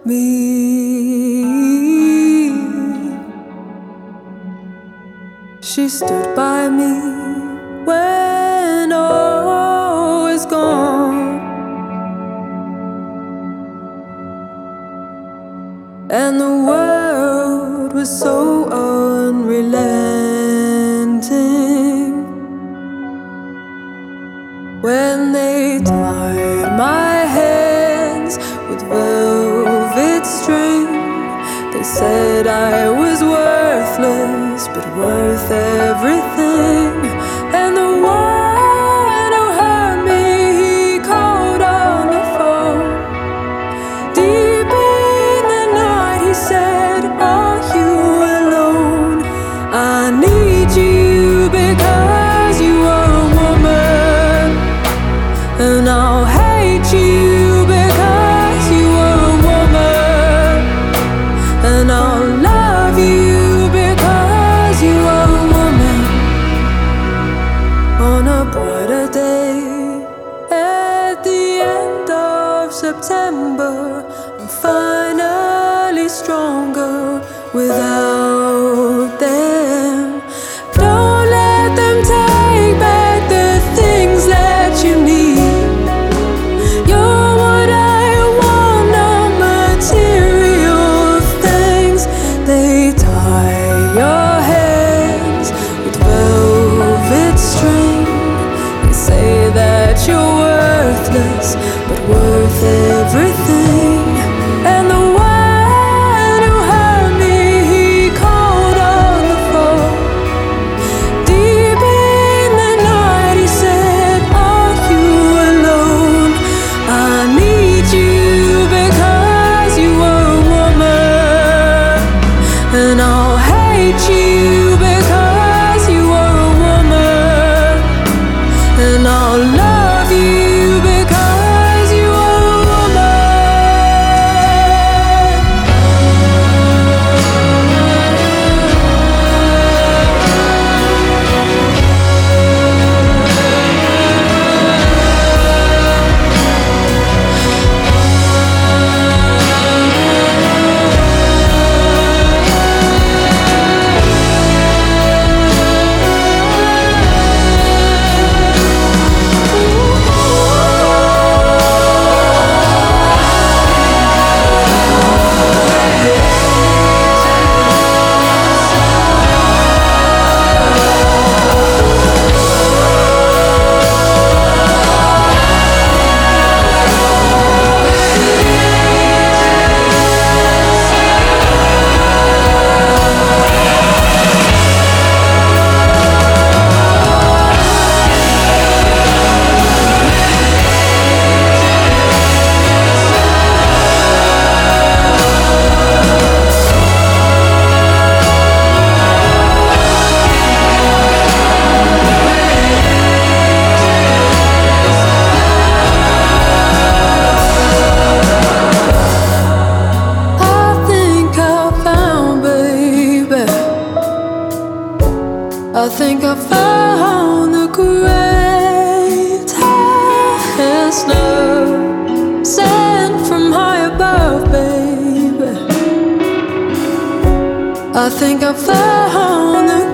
me. She stood by me when all was gone, and the world was so unrelenting. When they tied my hands with velvet string, they said I was worthless, but worth everything. And the one who hurt me, he called on the phone. Deep in the night, he said, are you alone? I need you because you are a woman, and I'll hate you because you are a woman, and I'll love you because you are a woman. On a brighter day, at the end of September, I'm finally stronger without them. Don't let them take back the things that you need. You're what I want, not material things. They tie your hands with velvet string. They say that you're worthless, but worth everything. And the one who hurt me, he called on the phone. Deep in the night, he said, are you alone? I need you because you are a woman, and I'll hate you because you are a woman, and I'll love you because you are a woman. I think I found the greatest love sent from high above, baby. I think I found the